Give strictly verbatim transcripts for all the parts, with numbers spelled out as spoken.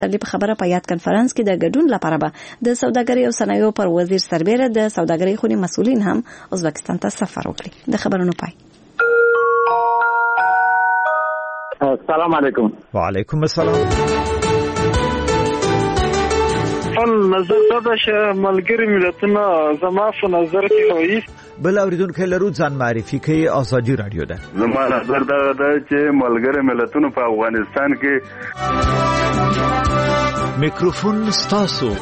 په خبره په یاد کنفرانس کې د ګډون لپاره به د سوداګرۍ او صنایعو پر وزیر سربېره د سوداګرۍ خونې مسؤلین هم ازبکستان ته سفر وکړي. د خبرونو پای. السلام علیکم. وعلیکم السلام. خپل نظر دا چې ملګری ملتونه زما په نظر کې وایي بل اوریدونکو لرو ځان معرفي کوي. آزادي رادیو ده. زما نظر دا ده چې ملګری ملتونه په افغانستان کې میکروفون ستاسو.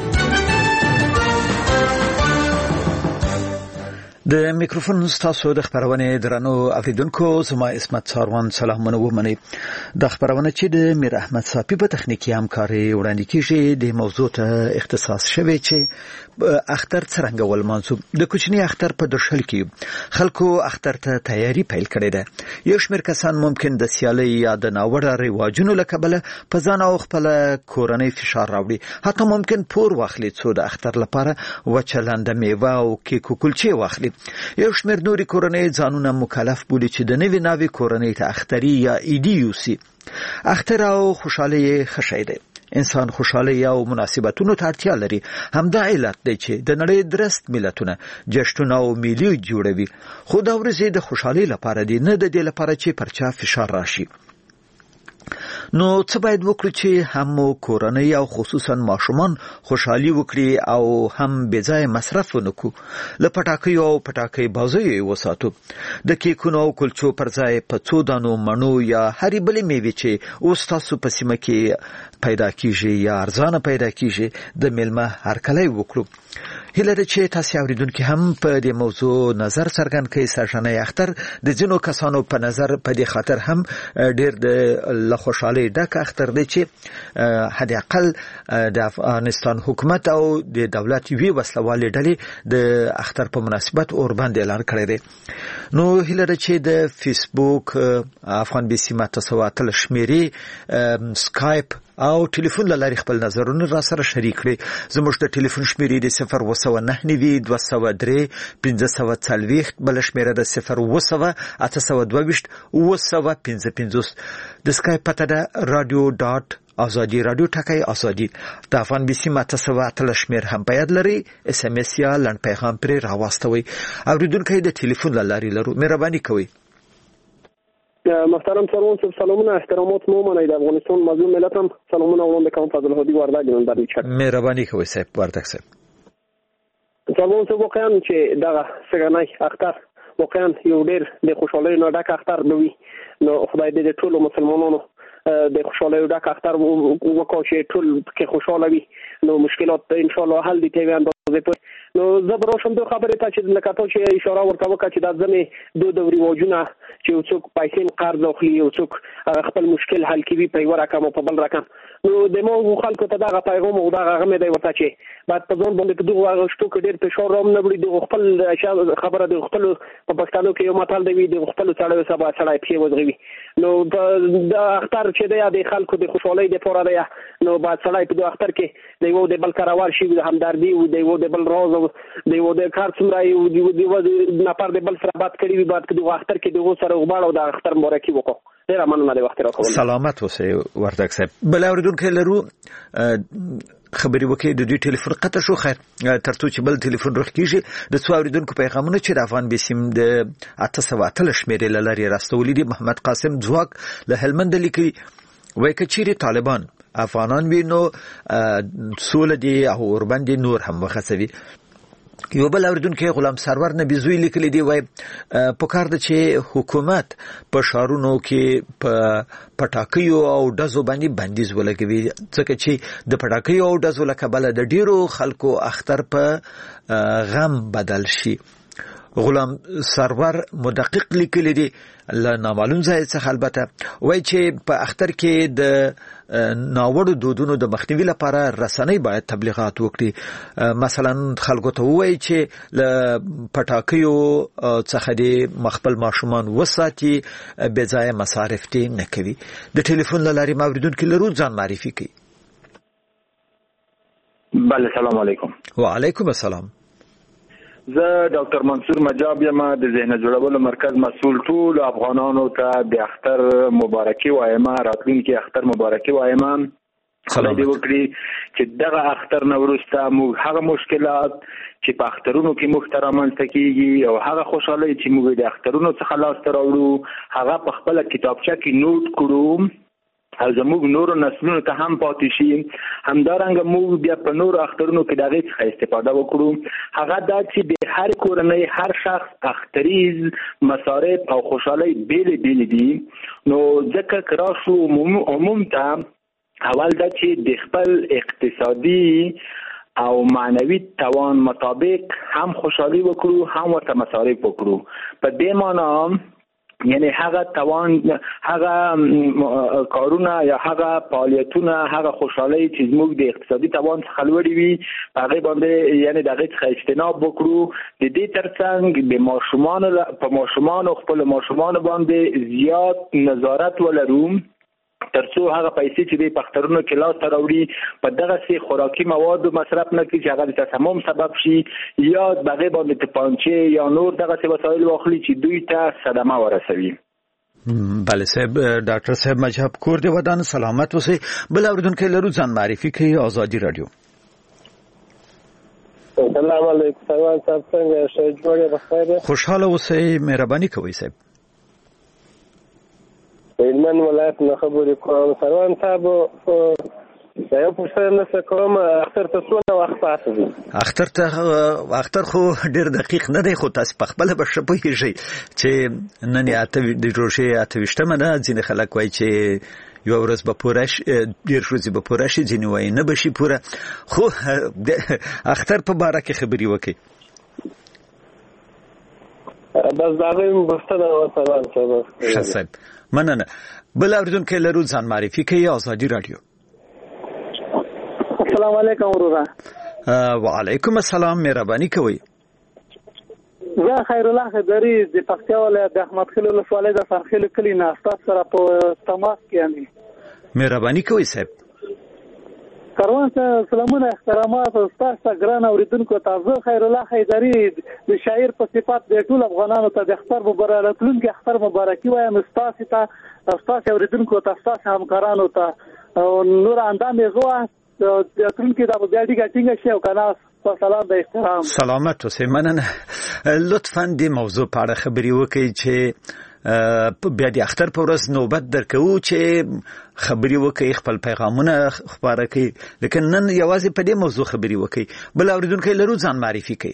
د میکروفون ستاسو د خبرونه درنو اوریدونکو زما اسمت ساروان سلامونه ومني. د خبرونه چې د میر احمد صافي په تخنیکی همکاري وړاندې کیږي د موضوع ته اختصاص شوی چې اختر څنګه ول منسوب د کوچنی اختر په درشل کې خلکو اختر ته تیاری پیل کړې ده. یو شمېر کسان ممکن د سیالي یا د ناوړه رواجونو لکبله په ځان او خپل کورنۍ فشار راوړي. حتی ممکن پور واخلي څو د اختر لپاره وچلنده میوه او کیک او کلچې واخلي. یو شمېر نوري کورنۍ ځانونه مکلف بولي چې د نوې ناوې کورنۍ ته اختري یا ایډي یوسي. اختر او خوشاله خشای ده. انسان خوشاله یا مناسبتونو ته اړتیا لري. همدا علت دی چې د نړۍ درست ملتونه جشنونه او میلې جوړوي. خو دا ورځې د خوشحالۍ لپاره دي، نه د دې لپاره چې پرچا فشار راشي. نو څه باید وکړو چې هم کورنۍ او خصوصا ماشومان خوشحالي وکړي او هم بې ځای مصرف ونکړو. له پټاکیو او پټاکۍ بازیو وساتو. د کیکونو او کلچو پر ځای په څو دانو مڼو یا هرې بلې میوې چې اوس تاسو په سیمه کې پیدا کیږي یا ارزانه پیدا کیږي د میلمه هرکلی وکړو. هیله ده چې تاسو اوریدونکو هم په دې موضوع نظر څرګند کړئ. سرشنه اختر د ځینو کسانو په نظر په دې خاطر هم ډېر د خوشحالۍ ډک اختر دی چې حد اقل د افغانستان حکومت او د دولت وی وسلوالې ډلې د اختر په مناسبت اور باندې اعلان کړی دی. نو هیله ده چې د فیسبوک افغان بیسی متسواتل شمیرې سکایپ او ټلیفون لاري خپل نظرونه را سره شریک کړئ. زموږ د ټلیفون شمیرې د صفر و سوه نهه نوي دوه سوه درې پنځه سوه څلوېښت، بل شمیره د صفر و سوه اته سوه دوه ویشت اوه سوه پنځه پنځوس. د سکایپ پته ده رادیو ډاټ آزادی رادیو ټکی آزادی. د افغان بیسی متسواتل شمیر هم باید لري. اس ام اس یا لنډ پیغام پرې راواستوي. اوریدونکو د ټلیفون لاري لرو مهرباني کوئ. محترم سروان صاحب سلامونه احترامات مو منئ. د افغانستان مظلوم ملت هم سلامونه وړاندې کوم. فضل هادي وردګ نن در چت. مهرباني کوئ صاحب وردګ صاحب. سروان صاحب واقعا چې دغه سګنای اختر واقعا یو ډېر د خوشحالۍ نه ډک اختر دی. نو خدای دې ټول مسلمانانو د خوشحالۍ ډک اختر وکړي چې ټول کې خوشاله وي. نو مشکلات ان شاء الله حل دي ته اندازې په. نو زبر شم دوه خبرې ته چې لکه ته چې اشاره ورته وکړه چې د ځنې دوه دوري واجونه چې یو څوک پیسې قرض اخلي، یو څوک خپل مشکل حل کوي په یو رقم او په بل رقم. نو د مو خلکو ته دغه پیغام او دغه غمه دی ورته چې بعد په ځان باندې دغه غشتو کې ډېر فشار رام نه وړي. د خپل خبره د خپل په پښتنو کې یو متل دی د خپل سړی سبا سړی پی وځغوي. نو د اختر چې دی د خلکو د خوشحالۍ د پوره دی. نو بعد سړی په اختر کې د یو د بل کراوار شي د همدردي او د یو د بل راز او د یو د کار څومره یو د نفر د بل سره بات کړی وي. بعد کې د اختر کې د سره غواړو د اختر مبارکي وکړو. ډیر مننه د وخت راکول. سلامت اوسئ وردګ صاحب. بل اوریدونکو لرو خبري وکي د دې ټلیفون قطع شو. خیر ترڅو چې بل ټلیفون روخ کیږي د څو اوریدونکو پیغامونه چې د افغان بیسیم د اته سوه اتل شمیرې لاري راستولې دي. محمد قاسم ځواک له هلمند لیکي وای کچيري طالبان افغانان وینو سول دي او اوربند نور هم وخصوي. یو بل اوریدونکو غلام سرور نبی زوی لیکلی دی وای پکار د چې حکومت په شارونو کې په پټاکیو او دزو باندې بندیز ولګوي ځکه چې د پټاکیو او دزو لکبل د ډیرو خلکو اختر په غم بدل شي. غلام سرور مدقق لیکلی دی له نامعلوم ځای څخه البته وای چې په اختر کې د ناوړو دودونو د مخنیوي لپاره رسنۍ باید تبلیغات وکړي. مثلا خلکو ته وایي چې له پټاکیو څخه د مخبل ماشومان وساتي بې ځایه مصارف دې نه کوي. د ټلیفون له لارې اوریدونکو لرو ځان معرفي کوي. بله سلام علیکم. وعلیکم السلام. زه ډاکټر منصور مجاب یم د ذهن جوړولو مرکز مسؤل. ټول افغانانو ته د اختر مبارکي وایم، راتلونکي اختر مبارکي وایم. خدای دې وکړي چې دغه اختر نه وروسته موږ هغه مشکلات چې په اخترونو کې موږ ته رامنځته کېږي او هغه خوشحالۍ چې موږ د اخترونو څخه لاسته راوړو هغه په خپله کتابچه کې نوټ کړو او زموږ نورو نسلونو ته هم پاتې شي. همدارنګه موږ بیا په نورو اخترونو کې د هغې څخه استفاده وکړو. هغه دا چې د هر کورنۍ هر شخص اختریز مصارف او خوشحالۍ بیلې بیلې دي. نو ځکه که راشو عموم ته اول دا چې د خپل اقتصادي او معنوي توان مطابق هم خوشحالي وکړو هم ورته مصارف وکړو. په دې معنا یعنی هغه توان هغه کارونه یا هغه فعالیتونه هغه خوشحالي چې زموږ د اقتصادي توان څخه لوړې وي په هغې باندې یعنی د هغې څخه اجتناب وکړو. د دې ترڅنګ د ماشومانو په ماشومانو خپلو ماشومانو باندې زیات نظارت ولرو ترڅو هغه پیسې چې د اخترونو کې لاسته راوړي په دغه سي خوراکي موادو مصرف نه کړي چې هغه د تسمم سبب شي یا بغیر باندې توپانچه یا نور دغه سي وسایل واخلي چې دوی ته صدمه ورسوي. بله صاحب ډاکټر صاحب مجاب کور دی ودان سلامت اوسئ. بل اوریدونکو لرو ځان معرفي کوي آزادي رادیو. السلام علیکم سلام صاحب څنګه شئ جوړه بخیر خوشاله اوسئ مهرباني کوئ صاحب. علمان ولایت نه خبرې کوم سروان صاحب دا یو پوښتنه نه کوم اختر ته څونه وخت پاتې دی؟ اختر ته اختر خو ډېر دقیق نه دی خو تاسو په خپله به ښه پوهېږئ چې نن یې اته د روژې اته ویشتمه ده. ځینې خلک وایي چې یوه ورځ به پوره شي دېرش ورځې به پوره شي ځینې وایي نه به شي پوره. خو د اختر په باره کې خبرې وکړئ. بس د هغې پوښتنه وه سروان صاحب. ښه صاحب مننه. بل اوریدونکی لرو ځان معرفي کوي آزادي رادیو. السلام علیکم ورورا. وعلیکم السلام مهرباني کوئ. زه خیر الله خضري د پکتیا ولایت د احمد خیل ولسوالۍ د فرخیل کلي نه ستاسو سره په تماس کې یم. مهرباني کوئ صاحب. کاروان ته سلامونه احترامات ستاسو ګران اوریدونکو ته. زه خیر الله خضري د شاعر په صفت د ټول افغانانو ته د اختر مبارک راتلونکي اختر مبارکي وایم ستاسو ته ستاسو اوریدونکو ته ستاسو همکارانو ته او نور اندام یې زه راتلونکي دا بیا ډیګه ټینګه شي او کنه سلام د احترام. سلامت اوسئ مننه. لطفا د موضوع په اړه خبرې وکړئ چې بیا د اختر په ورځ نوبت درکوو چې خبرې وکړئ خپل پیغامونه خپاره کړئ لیکن نن یوازې په دې موضوع خبرې وکړئ. بل اوریدونکی لرو ځان معرفي کړئ.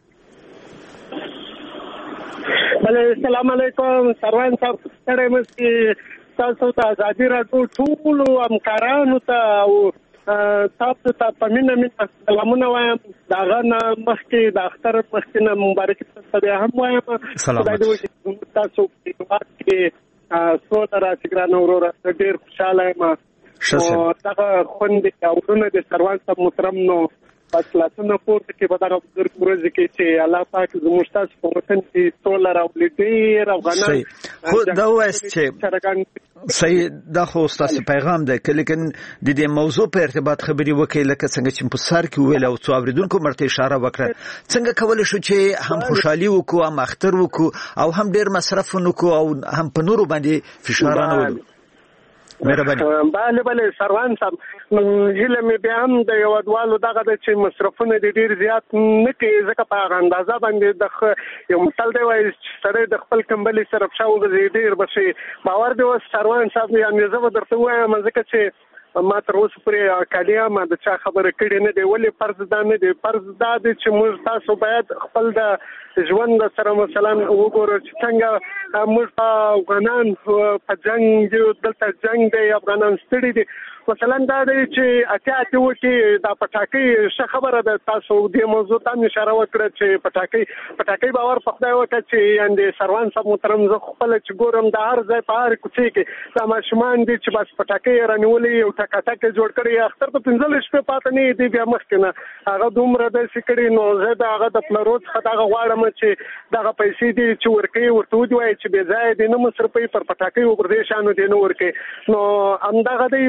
بله السلام علیکم سروان صاحب ستړی مستي تاسو ته ازادي راډیو ټولو همکارانو ته او تاسو ته په مینه مینه سلامونه وایم. د هغه نه مخکې د اختر مخکې نه مبارکي تاسو ته هم وایم. خدای دې وکړي تاسو په هېواد کې سوله راشي ګرانه وروره. ډېر خوشحاله یم او دغه خوندې او ورونه د سروان صاحب محترم نو بس لاسونه پورته کې په دغه بزرګ ورځ کې چې الله پاک زموږ تاسو په وطن کې سوله راولي ډېر افغانان خو دا وایست چې صحیح دا خو ستاسو پیغام دی لیکن د دې موضوع په ارتباط خبرې وکړئ لکه څنګه چې په سر کې وویل او څو اوریدونکو مرته اشاره وکړه څنګه کولی شو چې هم خوشحالي وکړو هم اختر وکړو او هم ډېر مصرف ونکړو او هم په نورو باندې فشار نه ولو. مهرباني. بله بله سروان صاحب هیله مې بیا هم د هېوادوالو دغه ده چې مصرفونه دې ډېر زیات نه کوي ځکه په هغه اندازه باندې د یو مثال دی وایي چې سړی د خپل کمبلې سره پښه وغځي ډېر به شي. باور دی اوس سروان صاحب یعنې زه به درته ووایم ځکه چې ما تر اوسه پورې کالیا ما د چا خبره کړې نه دی. ولې فرض دا نه دی؟ فرض دا دی چې موږ تاسو باید خپل د ژوند سره مثلا وګورو چې څنګه موږ افغانان په جنګ یو دلته جنګ دی افغانان ستړي دي. مثلا دا دی چې اتیا اتیا وکړي دا پټاکۍ ښه خبره ده. تاسو دې موضوع ته هم اشاره وکړه چې پټاکۍ پټاکۍ باور په خدای وکړه چې یعنې سروان صاحب محترم زه خپله چې ګورم د هر ځای په هر کوڅې کې دا ماشومان دي چې بس پټاکۍ یې رانیولې یو ټکاټک جوړ کړی اختر ته پنځلس شپې پاته نه دی بیا مخکې نه هغه دومره داسې کړي. نو زه د هغه د پلرو څخه دغه غواړم چې دغه پیسې دي چې ورکوي ورته ودې وایي چې بې ځایه دې نه مصرفوي پر پټاکۍ و پر دې شیانو دې نه ورکوي. نو همدغه دی بس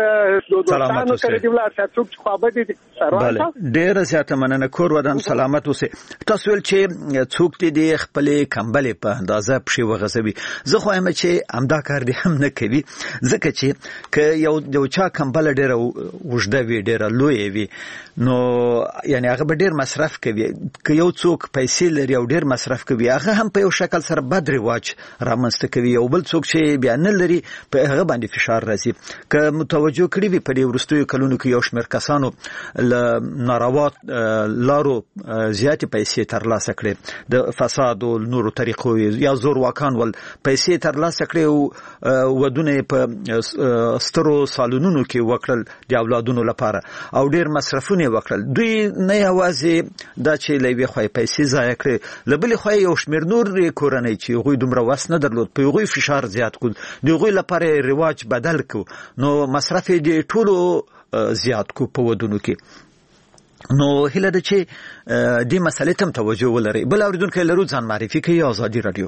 دوستانو سره دی ولا څوک خو به دي بله ډیر زیاته مننه کور ودان سلامت اوسه. تاسو ول چې څوک دي خپل کمبل په اندازه پښې وغځوي. زه خو هم چې امدا کار دي هم نه کوي ځکه چې ک یو یو چا کمبل ډیر وژده وي ډیر لوی وي نو یعنی هغه به ډیر مصرف کوي. ک یو څوک پیسې لري او ډیر مصرف کوي هغه هم په یو شکل سره بد رواج رامنځته کوي. یو بل څوک چې بیا نه لري په هغه باندې فشار راځي. ک متوجه کړی وي په دې ورستیو کلونو کې یو شمېر کسانو ل ناروا لارو زیاتې پیسې ترلاسه کړې د فساد او نورو طریقو یا زور واکان ول پیسې ترلاسه کړې او ودونه په سترو سالونونو کې وکړل د اولادونو لپاره او ډیر مصرفونه وکړل. دوی نه یوازې دا چې لوي خوای پیسې ضایع کړې لبل خوای یو شمېر نور کورنۍ چې غوي دومره وس نه درلود په غوي فشار زیات کړ د غوي لپاره رواج بدل کو نو مصرف دې ټولو زیات کو په ودونو کې. نو هله د چې دې مسلې تم توجه ولري. بل اوریدونکو لرو ځان معرفي کوي آزادي رادیو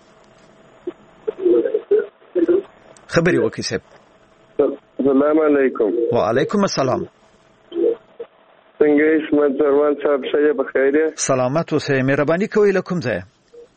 خبري وکي صاحب. السلام علیکم. وعلیکم السلام. څنګه اسمت سروان صاحب شه بخیر؟ سلامت اوسه. مهرباني کوئ له کوم ځای؟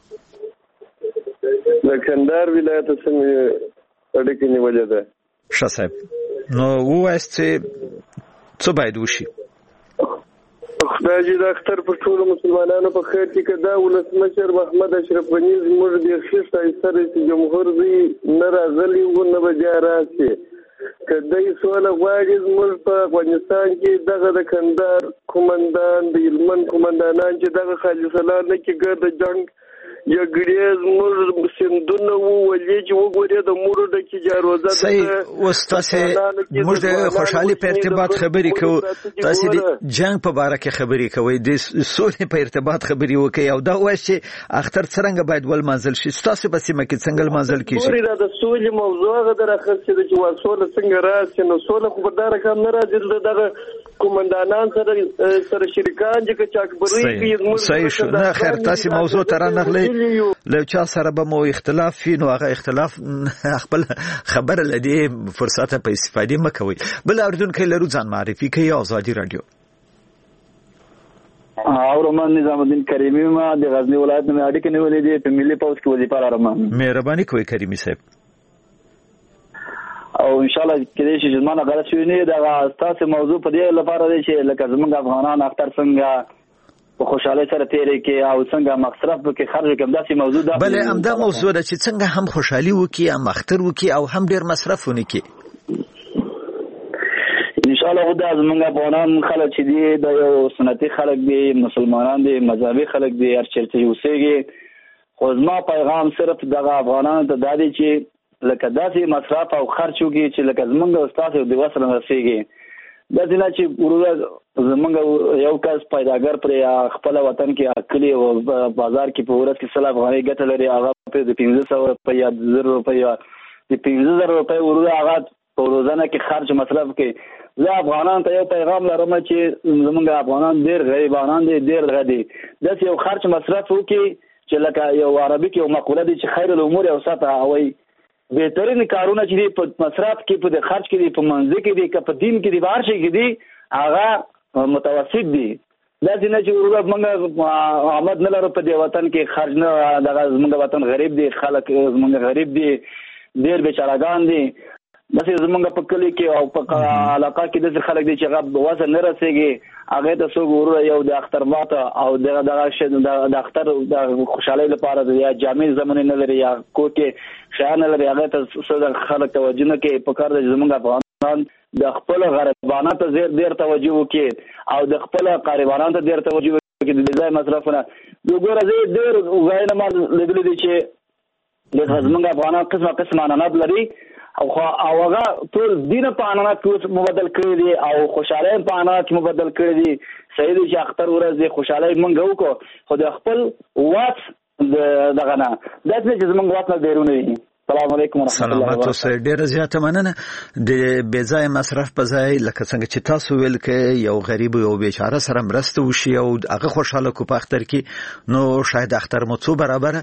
د کندهار ولایت څخه اړیکې نیولې ده. ښه صاحب نو وایست چې څه باید وشي؟ خدای دې د اختر پر ټولو مسلمانانو په خیر کې کدا ولسمشر محمد اشرف غنی زموږ د خصوصي رئیس جمهور دی نه راغلی و نه بیا راشي. کدا یې سوال غواړي زموږ په افغانستان کې دغه د کندهار قومندان د هلمند قومندانان چې دغه خالص الله نه کې ګرد جنگ جګړې زموږ سندونه ولې چې وګوري د مورو د کې جاروزه صحیح واستاسه موږ د خوشحالي په ارتباط خبرې کوو. تاسو د جنگ په اړه کې خبرې کوي د سولې په ارتباط خبرې وکي او دا وایي چې اختر څنګه باید ول منزل شي. تاسو په سیمه کې څنګه منزل کیږي؟ ورته د سولې موضوع غوډه راخصه د چې وسوله څنګه راځي نو سوله خو په دغه کم نه راځي. دغه قومندانان سره سره شریکان چې چاکبري کوي. صحیح شو. نه خیر تاسو موضوع تر نه له چا سره به مو اختلاف وي نو هغه اختلاف خپل خبره لدی فرصت په استفاده مکوي. بل اردن کې لرو ځان معرفي کوي آزادي رادیو. اورمان نظام الدین کریمی ما د غزنی ولایت نه اړیکې نیولې دي په ملي پوسټ کې وظیفه لرم. مهرباني کوي کریمی صاحب. او ان شاء الله کله چې زمانه غلط شوی نه دا تاسو موضوع په دې لپاره دی چې لکه زمونږ افغانان اختر څنګه په خوشاله سره تیرې کې او څنګه مصرف کې خرج کوم داسې موضوع ده. بله همدا موضوع ده چې څنګه هم خوشحالي وکي هم اختر وکي او هم ډیر مصرف ونکي. ان شاء الله خدای زمونږ افغانان خلک چې دي د یو سنتي خلک دي مسلمانان دي مذهبي خلک دي هر چیرته اوسېږي. خو زما پیغام صرف دغه افغانانو ته دا دی چې لکه داسې مصرف او خرج وکي چې لکه زمونږ استاد د وسره رسیږي. دا ځکه چې ورور زمونږ یو کس پیداګر پر خپل وطن کې اکلی او بازار کې په ورځ کې سل افغانۍ ګټه لري هغه په پنځه سوه روپۍ یا زر روپۍ د پنځه زره روپۍ ورور هغه په روزانه کې خرج مصرف کوي. زه افغانان ته یو پیغام لرم چې زمونږ افغانان ډېر غریبانان دي ډېر غدي داسې یو خرج مصرف وکړي چې لکه یو عربي کې یو مقوله دي چې خیر الامور اوسطها وایي بهترین کارونه چې په مصرف کې په خرج کې دي په منځ کې دي که په دین کې دي بهر شي کې دي هغه متوسط دي. دا څنګه چې ورغ موږ آمد نه لرو په دې وطن کې خرج نه دغه زموږ وطن غریب دي خلک زموږ غریب دي ډېر بیچارهګان دي. بس زموږ په کلی کې او په علاقه کې د خلک دي چې هغه وزن نه رسېږي هغه د څو ګورو یو د اختر ماته او دغه دغه د اختر د خوشحالۍ لپاره یا جامع زمونه نه لري یا کوکه شان نه لري هغه ته څو خلک توجه نه کوي. په کار د زموږ افغانان د خپل غریبانو ته زیر ډیر توجه وکړي او د خپل غریبانو ته ډیر توجه وکړي د ځای مصرفونه وګوره زه ډیر غواړم ما لیدل دي چې د زموږ افغانان قسمه قسمه عنعنات لري او او هغه ټول دین په عنعنات کې مبدل کړی دي او خوشاله په عنعنات کې مبدل کړی دي. صحیح دي چې اختر ورځ د خوشاله مونږ وکړو خو د خپل واټ دغه نه دا چې زموږ واټ نه ډیرونه دي. السلام علیکم ورحمۃ اللہ وبرکاتہ. سلامات ډیر زیاته مننه. د بیځای مصرف په ځای لکه څنګه چې تاسو ویل کې یو غریب او بیچاره سره مرسته وشي او هغه خوشاله کو په اختر کې نو شاید اختر مو څو برابر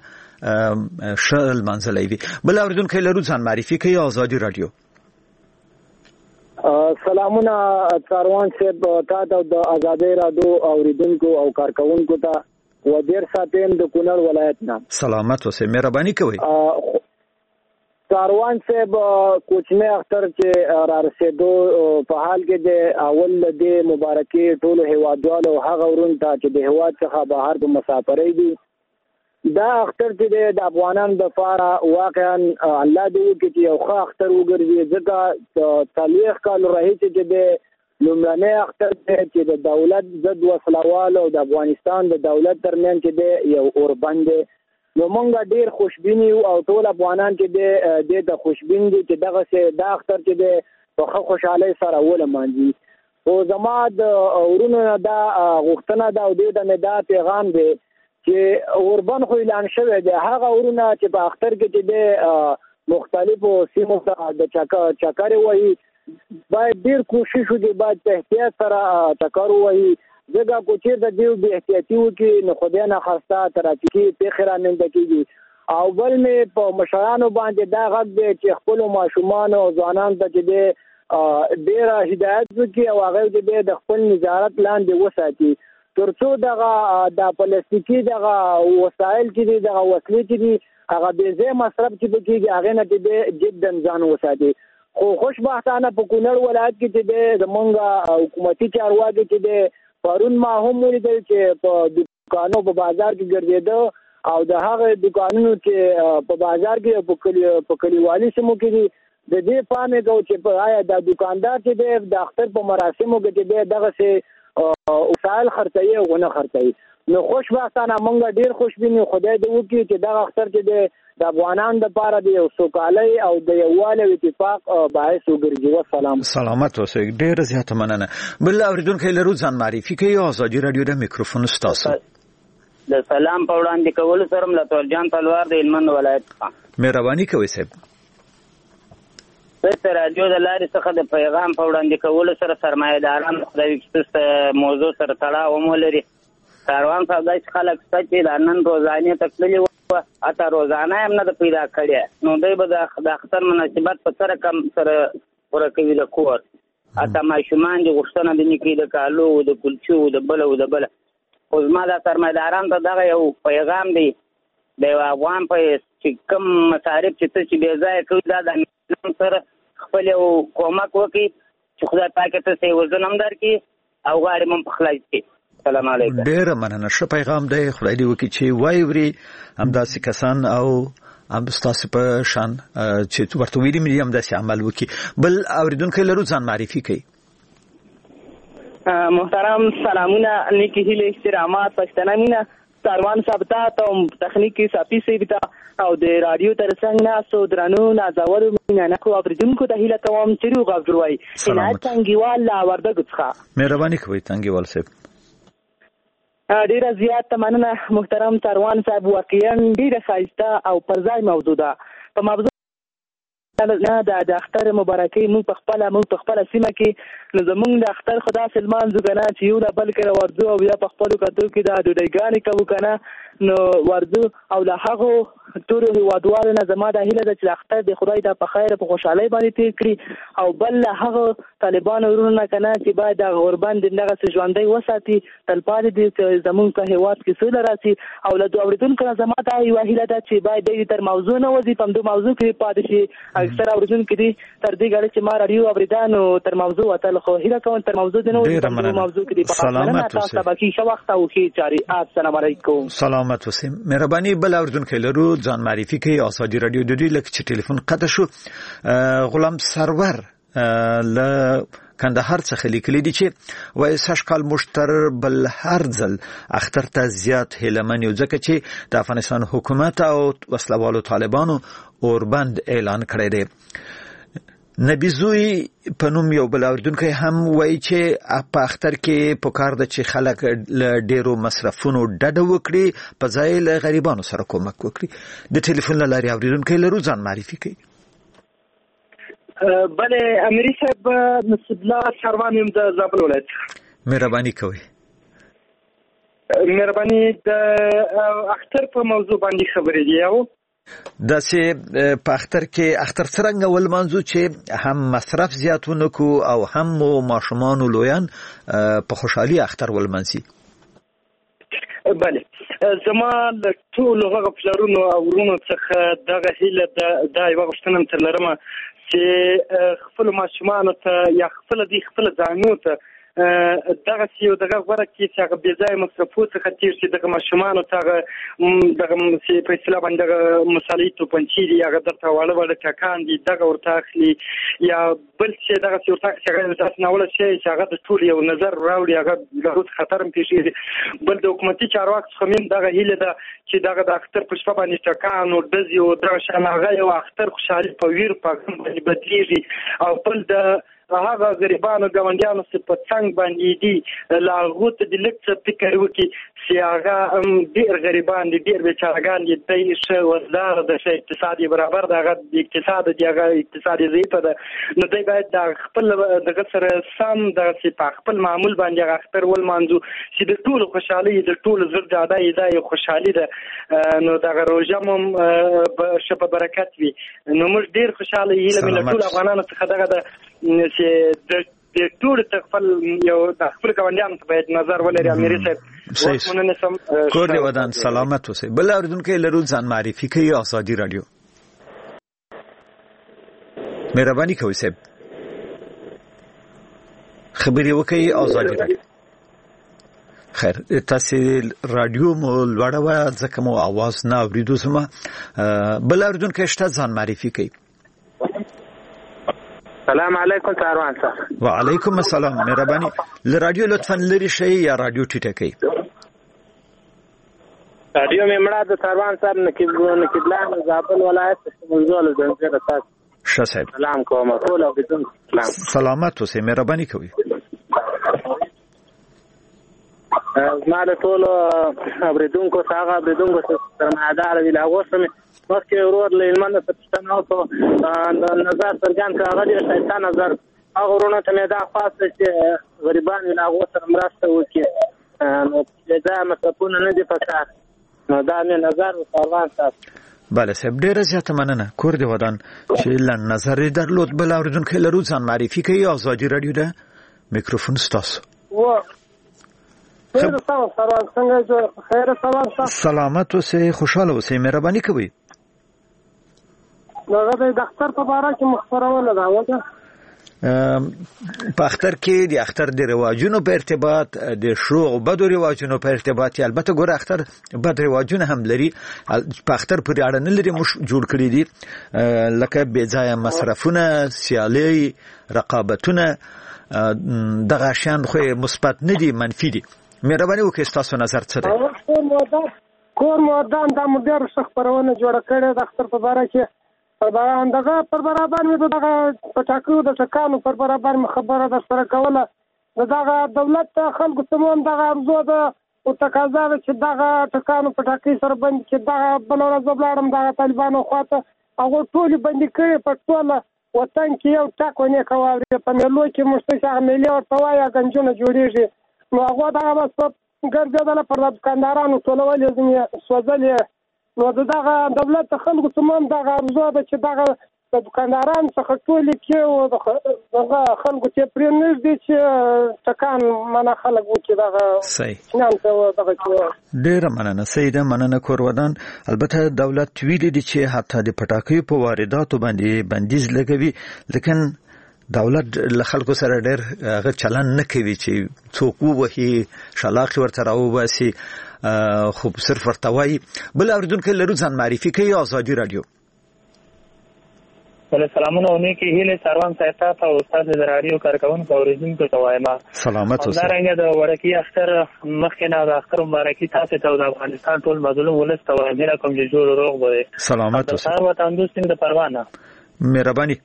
شل منځلې وي. بل اوردون کې لرو ځان معرفي کوي آزادي رادیو. سلامونه څاروان صاحب تا د آزادۍ رادیو اوریدونکو او کارکونکو ته و ډیر ساتم د کونړ ولایت نه سلامت اوسئ مهرباني کوئ څاروان صاحب کوچنی اختر چې را رسېدو په حال کې د اول د مبارکي ټولو هیوادوالو هغه ورون ته چې د هیواد څخه بهر په مسافرۍ دي دا اختر چې د افغانانو د لپاره واقعا الله دې وکړي چې یو ښه اختر وګرځي ځکه څلوېښت کالو راهیسې چې د لومړنی اختر چې د دولت ضد وسلوال او د افغانستان د دولت ترمنځ چې د یو اوربند دی نو مونږ ډېر خوشبین یو او ټول افغانان چې د د خوشبین دي چې دغه دا اختر چې د په ښه خوشحالۍ سره ولمانځي خو زما د ورونو دا غوښتنه ده او دې ته مې دا پیغام دی چې اوربند خو اعلان شوی دی هغه ورونه چې په اختر کې چې د مختلفو سیمو ته د چکرې وایي باید ډېر کوشش وکړي باید په احتیاط سره چکر ووایي ځکه که چېرته دوی بې احتیاطي وکړي نو خدای نخواسته ترافیکي پېښې رامنځته کېږي او بل مې په مشرانو باندې دا غږ دی چې خپلو ماشومانو او ځوانانو ته چې دی ډېره هدایت وکړي او هغه چې دی د خپل نظارت لاندې وساتي ترڅو دغه د پلاستیکي دغه وسایل چې دي دغه وسلې چې دي هغه بې ځایه مصرف چې پکېږي هغې نه چې دی جدا ځان وساتي خو خوشبختانه په کونړ ولایت کې چې دی زمونږ حکومتي چارواکي چې دی پرون ما هم ولیدل چې په دوکانو په بازار کې ګرځېده او د هغه دوکانونو چې په بازار کې په کلی په کلیوالي سیمو کې دي د دې پام یې کوو چې په آیا د دوکاندار چې دی د اختر په مراسمو کې چې دی دغسې وسایل خرڅوي او نه خرڅوي نو خوشبختانه مونږ ډېر خوشبین یو خدای دې وکړي چې دغه اختر چې دی د افغانانو دپاره د یو سوکالۍ او د یووالي او اتفاق باعث وګرځي والسلام سلامت اوسئ ډېره زیاته مننه بل اورېدونکی لرو ځان معرفي کوي ازادي راډیو د میکروفون ستاسو د سلام په وړاندې کولو سره ملتور جان تلوار د هلمند ولایت څخه مهرباني کوئ صاحب د راډیو د لارې څخه د پیغام په وړاندې کولو سره سرمایه‌داران خدای وکړي موضوع سره تړاو ولري کاروان صاحب داسې خلک شته چې د نن روزانې ته تللي وه حتی روزانه هم نه ده پیدا کړې نو دوی به د اختر مناسبت په څه رقم سره پوره کوي د کور حتی ماشومان دي غوښتنه دې نه کوي د کالو د کلچو د بله او د بله خو زما دا سرمایه‌داران ته دغه یو پیغام دی د یو افغان په چې کوم مصارف چې ته چې بې ځایه کوي دا د سره خپل یو کومک وکړي چې خدای پاک ته سې وزن هم درکړي او غواړم هم په خلاص کړي سلام علیکم ډېره مننه ښه پیغام دی خدای دې وکړي چې وایي وري همداسې کسان او هم ستاسو په شان چې ورته ویلي مې همداسې عمل وکړي بل اورېدونکی لرو ځان معرفي کوي محترم سلامونه نیکی هیلې احترامات پښتنه مینه سروان صاحب ته او تخنیکي صافي صاحب ته او د رادیو ترڅنګ ناستو درنو نازولو مینانکو اورېدونکو ته هیله کوم چې روغ افضل وای عنایت تنګیوال له وردګو څخه مهرباني کوئ تنګیوال صاحب ډیره زیاته مننه محترم سروان صاحب واقعا ډیره ښایسته او پر ځای موضوع ده په موضوع نه د اختر مبارکي موږ په خپله موږ په خپله سیمه کې نو زموږ د اختر خو داسې لمانځو که نه چې یو نه بل کره ورځو او یا په خپلو کتو کې د ډوډۍ کوو که نه نو ورځو او له هغو ټولو هېوادوالو نه زما دا هیله ده چې د اختر د خدای دا په خیر په خوشحالۍ باندې تېر کړي او بل له هغو طالبانو ورونو نه که نه چې باید دغه غوربند دغسې ژوندی وساتي تلپاتې دي چې زموږ په هېواد کې سوله راسي او له اورېدونکو نه زما دا یوه هیله ده چې باید دوی تر موضوع نه وځي په همدو موضوع کې پاتې شي اکثر اورېدونکي دي تر دې ګړی چې ما راډیو اورېده نو تر موضوع وتل خو هیله کوم تر موضوع دې نه وځي په همدو موضوع کې دي په مننه تاسو ته باقي ښه وخت او ښې چارې السلام علیکم سلامت اوسئ مهرباني بل اورېدونکی لرو ځان معرفي کوي ازادي راډیو د دې لکه چې ټلیفون قطع شو غلام سرور له کندهار څخه لیکلي دي چې وایي سږ کال موږ تر بل هر ځل اختر ته زیات هیلهمن یو ځکه چې د افغانستان حکومت او وسلوالو طالبانو اوربند اعلان کړی دی نبی زوی په نوم یو بل اورېدونکی هم وایي چې په اختر کې پکار ده چې خلک له ډېرو مصرفونو ډډه وکړي په ځای له غریبانو سره کومک وکړي د ټلیفون له لارې اورېدونکی لرو ځان معرفي کوي بله اميري صاحب نصب الله سروان یم د زابل ولایت مهرباني کوئ مهرباني د اختر په موضوع باندې خبرې دی او داسې په اختر کې اختر څرنګه ولمانځو چې هم مصرف زیاتونه کو او هم ماشومان او لویان په خوشحالي اختر ولمانځي. بله زما له ټولو هغه پلرونو او ورونو څخه دغه هیله ده دا یوه غوښتنه تر لرمه چې خپلو ماشومانو ته یا خپله دوی خپله ځانونو ته دغه یو دغه غوره کړي چې هغه بې ځایه مصرفو څخه تېر شي. دغه ماشومانو ته هغه دغه چې په اصطلاح باندې دغه مسالې توپنچې دي هغه درته واړه واړه ټکان دي دغه ورته اخلي یا بل چې دغسې ورته چې هغه داسې ناوړه شی چې هغه د ټول یو نظر راوړي هغه له هغو څخه خطر هم پېښېږي. بل د حکومتي چارواکو څخه مې هم دغه هیله ده چې دغه د اختر په شپه باندې ټکان او ډزې او دغه شیان هغه یو اختر خوشحالي په ویر په غم باندې بدلېږي او بل د هغه غریبانو ګاونډیانو چې په څنګ باندې دي له هغو ته د لږ څه فکر وکړي چې هغه ډېر غریبان دي ډېر بیچارهګان دي دی ښه وزداره ده ښه اقتصاد یې برابر ده هغه د اقتصاد دي هغه اقتصاد یې ضعیفه ده نو دی باید د خپل دغه سره سم دغسې په خپل معمول باندې هغه اختر ولمانځو چې د ټولو خوشحالۍ د ټولو زر جاده یې دا یو خوشحالي ده نو دغه روژه مو هم ښه په برکت وي. نو موږ ډېر خوشحاله هیله مې له ټولو افغانانو څخه دغه ده چې د ټول خپل یو د خپل ګاونډیانو ته باید نظر ولري. امیر صاحب کور دې ودان سلامت اوسئ. بل اورېدونکی لرو ځان معرفي کوي آزادي رادیو. مهرباني کوئ صاحب خبرې وکړئ آزادي رادیو. خیر تاسو رادیو مو لوړه وه ځکه مو اواز نه اورېدو زما. بل اورېدونکی شته ځان معرفي کوي. سلام علیکم ساروان صاحب. وعلیکم السلام. مهرباني له رادیو لطفا لرې شئ یا رادیو ټیټه کړئ. رادیو مې مړه د ساروان صاحب نقیب نقیبلان زابل ولایت موضوع له ځنځیر تاسو ښه صاحب سلام کوم ټول اوریدونکو سلام سلامت اوسئ. مهرباني کوئ. زما د ټولو اوریدونکو څخه اوریدونکو سرمایه‌دار وي له هغو سره مخکې ورور له هلمنده څخه پوښتنه وکړو نظر څرګند کړه هغه ډېر ښایسته نظر هغو وروڼو ته مې دا خواست ده چې غریبان وي له هغو سره مرسته وکړي نو بې ځایه مصرفونه نه دي پکار نو دا مې نظر و ساروان صاحب. بله صاحب ډېره زیاته مننه. کور دې ودان چې لنډ نظر یې درلود. بل اورېدونکی لرو ځان معرفي کوي آزادي راډیو ده میکروفون ستاسو. سلامت اوسئ خوشحاله اوسئ. مهرباني کوئ. دغه د اختر په باره کې مخبرونه ده وځه په اختر کې د اختر د رواجونو په ارتباط د ښو او بدو رواجونو په ارتباط البته ګوره اختر بد رواجونه هم لري په اختر پورې اړه نه لري موږ جوړ کړي دي لکه بې ځایه مصرفونه سیالۍ رقابتونه دغه شیان خو مثبت نه دي منفي دي. مهرباني وکړئ ستاسو نظر څه دی؟ کور مودان دا مو ډېر ښه خپرونه جوړه کړې د اختر په باره کې دغه پر برابر مې دغه په ټاکلو د ټکانو پر برابر مې خبره در سره کوله د دغه دولت خلکو ته مو هم دغه ارزو ده او تقاضا ده چې دغه ټکانو په ټاکۍ سره بندي چې دغه بله ورځ به ولاړم دغه طالبانو خواته هغوی ټولې بندي کړې په ټوله وطن کې یو ټک ونې کوي په میلو کې موږ ته هغه میلې ورته وایي ګنجونه جوړېږي نو هغه دغه بس په ګرځېدله پر دوکاندارانو ټولولې ځینې سوځلې نو دغه دولت خلکو ته هم دغه ارزو ده چې دغه د دوکاندارانو څخه ټولې کې دغه خلکو ته پرې نږدې چې ټکان منه خلک وکړي دغه ډېره مننه سیده مننه کور ودان. البته دولت ویلي دي چې حتی د پټاکیو په وارداتو باندې بندیز لګوي لیکن دولت له خلکو سره ډېر هغه چلن نه کوي چې څوک ووهي شلاقې ورته راوباسي خو صرف ورته وایي. بل اورېدونکی لرو ځان معرفي کوي آزادي راډیو. بله سلامونه او نیکې هیلې ساروان صاحب ته او استاد د راډیو کارکوونکو اورېدونکو ته وایم سلامت اوسئ. همدارنګه د وړکي اختر مخکې نه د اختر مبارکي تاسو ته او د افغانستان ټول مظلوم ولس ته وایم هیله کوم چې جوړ روغ به وي. سلامت اوسئ. د وطندوس سیند د پروانه مهرباني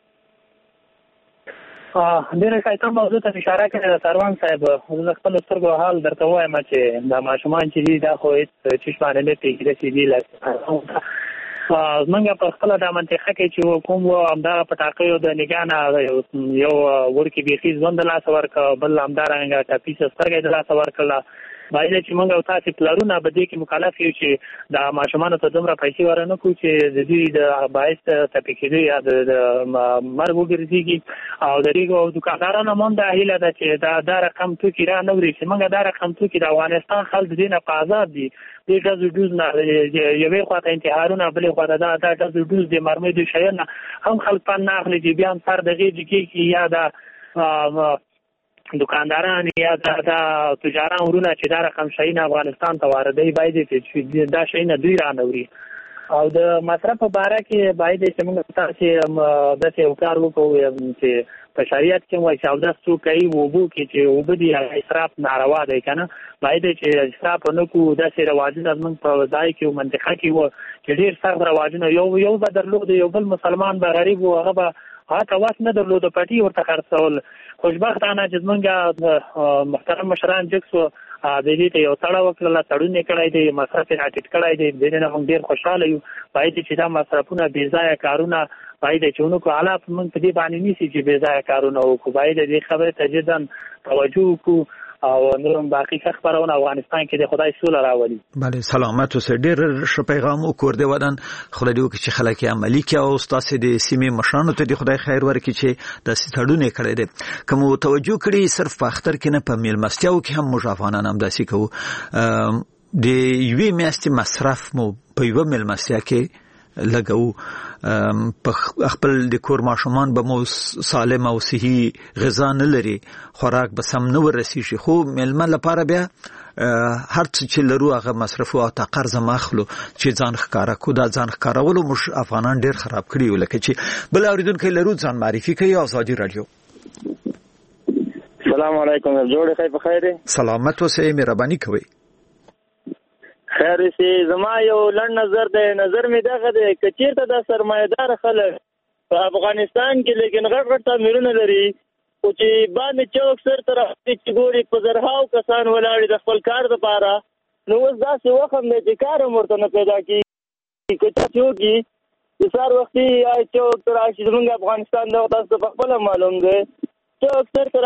ډېره ښایسته موضوع ته اشاره کړې ده ساروان صاحب. زه د خپلو سترګو حال درته وایم چې دا ماشومان چې دي دا خو هېڅ چشم باندې نه پرېږدي چې دي زمونږ په خپله دا منطقه کې چې کوم و همدغه پټاکیو د نګاه نه یو وړکي بیخي ژوند د لاسه ورکړه بل همدارنګه ټپیسه سترګه یې د لاسه ورکړله باید چې موږ او تاسو پلرونه به دې کې مکلف یو چې د ماشومان ته دومره پیسې ورنه کوو چې د دې د باعث تپې کېدو یا د مرګ وګرځيږي او د ریګو او دکاندارانو مونږ د هیله ده چې دا دا رقم توکي را نه وري چې موږ دا رقم توکي د افغانستان خلک دینه په آزاد دي د ډزو ډوز نه یوې خواته انتحارونه بلې خواته دا د ډزو ډوز د مرمۍ د شیانه هم خلک په نه اخلي چې بیا سر د غېږ کې یا د دکانداران یا د تجاران ورونه چې دا رقم شي نه افغانستان ته واردوي باید چې دا شي نه دوی را نه وري او د مصرف په باره کې باید چې موږ تاسو داسې یو کار وکړو چې په شریعت کې وایي چې اودس څوک کوي وبو کې چې اوبه دي اسراف ناروا دی که نه باید چې اسراف نه کړو داسې رواجونه زموږ په ځای کې او منطقه کې وو چې ډېر سخت رواجونه یو یو به درلود یو بل مسلمان به غریب و هغه به هغه واس نه درلود پټي ورته خرڅول خوشبختانه چې زمونږ محترم مشران جکسو د دې ته یو تړه وکړله تړون یې کړی دی مصرف یې راټیټ کړی دی د دې نه موږ ډېر خوشحاله یو باید چې دا مصرفونه بې ځایه کارونه باید چې ونکړو حالا موږ په دې باندې نیسي چې بې ځایه کارونه وکړو باید دې خبرې ته جدا توجه وکړو او نورم باقي خبرونه افغانستان کې د خدای سوله راولي. بله سلامت اوسئ. ډېر ښه پیغام وکړ ودان خدای دې وکړي چې خلک یې عملي کړي او ستاسو د سیمې مشرانو ته د خدای خیر ورکړي چې داسې تړون یې کړی دی که مو توجه کړي صرف په اختر کې نه په میلمستیاو کې هم موږ افغانان هم داسې کوو د یوې میاشتې مصرف مو په یوه میلمستیا کې لګو په خپل د کور ماشومان به مو سالم او صحي غذا نه لري خوراک به سم نه ورسیږي خو میلمه لپاره بیا هر څه چې لرو هغه مصرف او قرض ماخلو چې ځان ښکارا کو دا ځان ښکارولو مش افغانان ډیر خراب کړي ولکه چې بل اوریدونکو لرو ځان معرفي کوي آزادي رادیو. السلام علیکم جوړ خیر په خیر سلامت اوسئ مهرباني کوئ. خیر سي زما یو لړ نظر دی نظر می دغه دی کچیرته د سرمایدار خلک په افغانستان کې لیکن غټ غټ تعمیرونه لري او چې باندې چوک سر تر چې ګوري په زرهاو کسان ولاړ د خپل کار لپاره نو اوس داسې وخت دی چې کار ورته نه پیدا کیږي کچا چوکي د سار وختي چوک تر چې زموږ افغانستان د تاسو په خپل معلوم دی چوک سر تر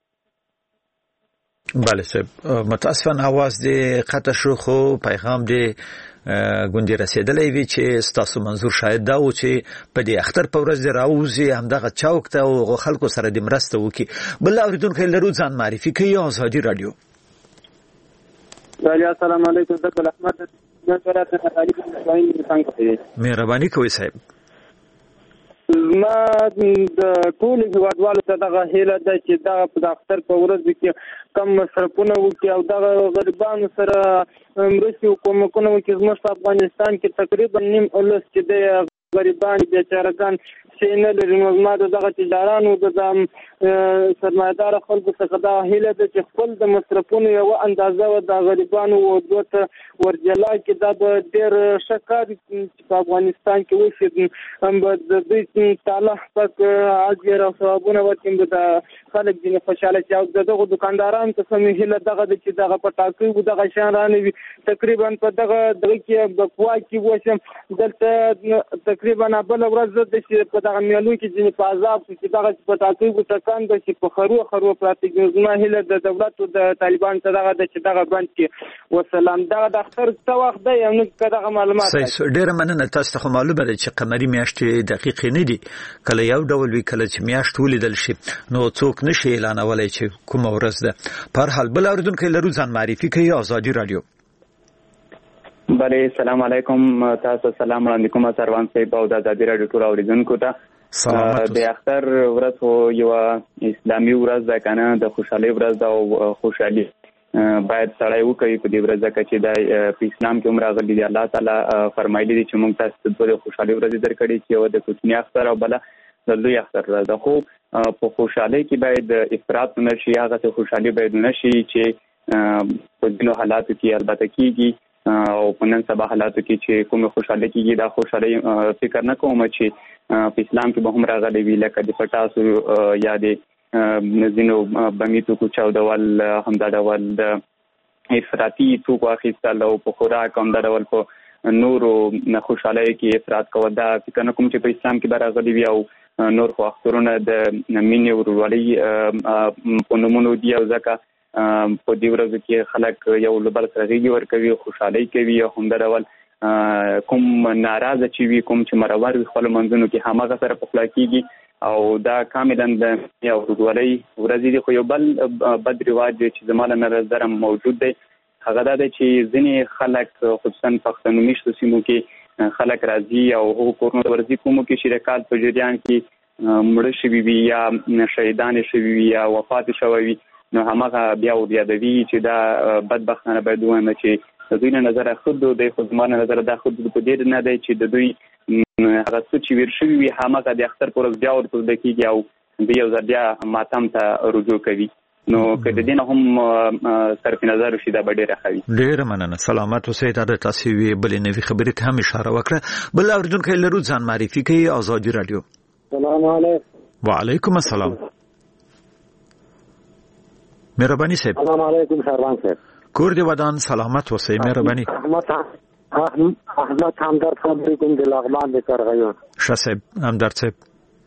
بله صاحب متاسفانه आवाज دې قطع شو خو پیغام دې ګوندې رسیدلې وی چې تاسو منظور شاید دا و چې په دې اختر په ورځ راوځي همدغه چوک ته او خلکو سره د مرسته وکي. بل اوریدونکو لرو ځان معرفي کوي آزادي رادیو. السلام علیکم دکتور احمد مهرباني کوي صاحب. ما د ټول هیوادوالو ته دغه هیله ده چې دغه په اختر په ورځ کې کم مصرفونه وکړي او دغه غریبانو سره مرستې او کومکونه وکړي. زموږ په افغانستان کې تقریبا نیم اولس چې د غریبان بیچارهګان شي نه لري نو ما دغه تجارانو د سرمایدار خلکو څخه دا هیله ده چې خپل د مصرفونو یو اندازه و د غریبانو او دوته ورجلا کې دا د ډېر شکر په افغانستان کې وشي هم د دې تعالی پاک اجر او ثوابونه ورکړي د خلک دې خوشاله شي او دغه دکانداران ته سمې هیله دغه چې دغه پټاکي او دغه شان رانوي تقریبا په دغه دغه کې بقوا کې وشم دلته تقریبا بل ورځ د چې په دغه میلو کې چې په عذاب کې دغه پټاکي او ټکان د چې په خرو خرو پراتګزما هیله د دولت او د طالبان ته دغه د چې دغه بند کې وسلام دغه د اختر څو وخت دی یو دغه معلومات ډیر مننه تاسو ته معلومه ده چې قمري میاشتې دقیق نه دي کله یو ډول وی کله چې میاشت ولیدل شي نو څوک نشي اعلانولای چې کوم ورځ ده. په هر حال بل اوریدونکو لرو ځان معرفي کوي آزادي رادیو. بله سلام علیکم تاسو سلام علیکم سروان صاحب او د آزادي رادیو ټول اوریدونکو ته د اختر ورځ یو اسلامي ورځ ده کنه د خوشحالي ورځ ده او خوشحالي باید سړی وکړي په دې ورځ کې چې د اسلام کې عمر غلي دی الله تعالی فرمایلی دی چې موږ تاسو ته د خوشحالي ورځ درکړي چې یو د کوچنی اختر او بل د لوی اختر ده خو په خوشحالي کې باید افراط نه شي هغه ته خوشحالي باید نه شي چې په دینو حالاتو کې البته کېږي او په نن سبا حالاتو کې چې کوم خوشحالي کېږي دا خوشحالي فکر نه کوم چې په اسلام کې به هم راغلي وي لکه د پټاسو یا د نزینو بمیتو کو چاو ډول همدا ډول د افراطي توکو اخیستل او په خوراک همدا ډول په نورو خوشحالي کې افراط کول دا فکر نه کوم چې په اسلام کې به راغلي وي او نور خو اخترونه د مینې ورورولۍ په نومونو دي او ځکه په دې ورځو کې خلک یو بل سره غېږ ورکوي، خوشحالي کوي، او همدارول کوم ناراضه چې وي، کوم چې مرور وي خپل منځونو کې هماغه سره پخلا کیږي او دا کاملا د یو ورځولۍ ورځې دي. خو یو بل بد رواج چې زما له نظره موجود دی هغه دا دی چې ځینې خلک خصوصا پښتنو میشتو سیمو کې خلک راځي او هغو کورونو ته ورځي کومو کې چې د کال په جریان کې مړه شوي وي یا شهیدانې شوي وي یا وفات شوی وي، نو هماغه بیا وریادوي چې دا بدبختانه باید ووایم چې د دوی نه نظره ښه دود دی، خو زما نه نظره دا ښه دود په دې نه دی چې د دوی هغه څه چې ویر شوي وي هماغه د اختر په ورځ بیا ورته زده کېږي او دوی یو ځل بیا ماتم ته رجوع کوي. نو که د دې نه هم صرف نظر وشي دا به ډېره ښه وي. ډېره مننه، سلامت اوسئ. دا د تاسو یوې بلې نوې خبرې ته هم اشاره وکړه. بل اورېدونکی لرو، ځان معرفي کوي. ازادي راډیو. السلام علیکم. وعلیکم السلام. مهرباني صاحب. السلام علیکم سروان صاحب. کور دی ودان، سلامت اوسئ. مهرباني. احمد احمد همدرد خبرې کوم د لغمان د کرغیون. ښه صاحب، همدرد صاحب.